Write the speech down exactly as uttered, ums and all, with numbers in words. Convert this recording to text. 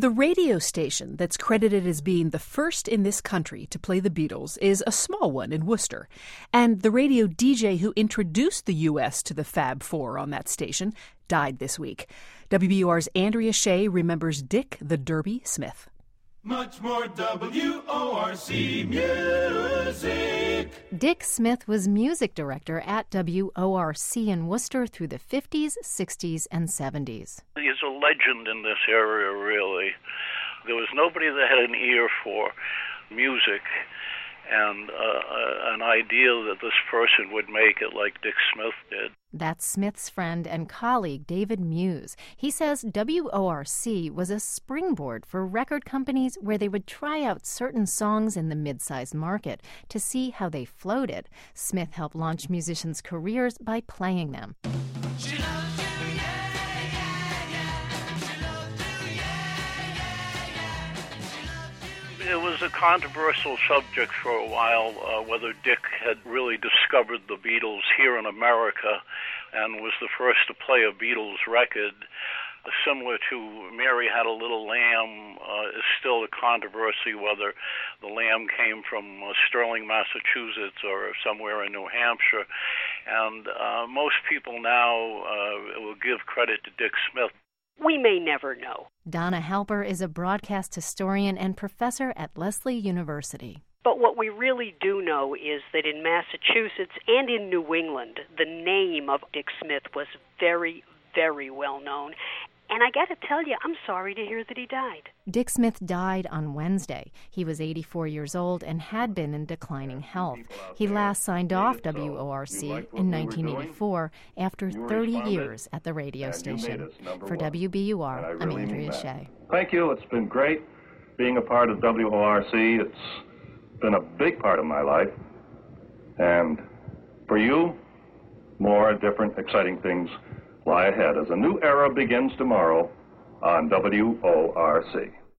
The radio station that's credited as being the first in this country to play the Beatles is a small one in Worcester. And the radio D J who introduced the U S to the Fab Four on that station died this week. W B U R's Andrea Shea remembers Dick the Derby Smith. Much more W O R C music. Dick Smith was music director at W O R C in Worcester through the fifties, sixties, and seventies. He's a legend in this area, really. There was nobody that had an ear for music and uh, an idea that this person would make it like Dick Smith did. That's Smith's friend and colleague, David Muse. He says W O R C was a springboard for record companies where they would try out certain songs in the mid-sized market to see how they floated. Smith helped launch musicians' careers by playing them. She loves you, yeah, yeah, yeah. She loves you, yeah, yeah, yeah. She loves you. It was a controversial subject for a while, uh, whether Dick had really discovered the Beatles here in America and was the first to play a Beatles record. Uh, similar to Mary Had a Little Lamb uh, is still a controversy whether the lamb came from uh, Sterling, Massachusetts or somewhere in New Hampshire. And uh, most people now uh, will give credit to Dick Smith. We may never know. Donna Halper is a broadcast historian and professor at Lesley University. But what we really do know is that in Massachusetts and in New England, the name of Dick Smith was very, very well known. And I got to tell you, I'm sorry to hear that he died. Dick Smith died on Wednesday. He was eighty-four years old and had been in declining health. He last signed off W O R C in nineteen eighty-four after thirty years at the radio station. For W B U R, I'm Andrea Shea. Thank you. It's been great being a part of W O R C. It's been a big part of my life. And for you, more different, exciting things lie ahead as a new era begins tomorrow on W O R C.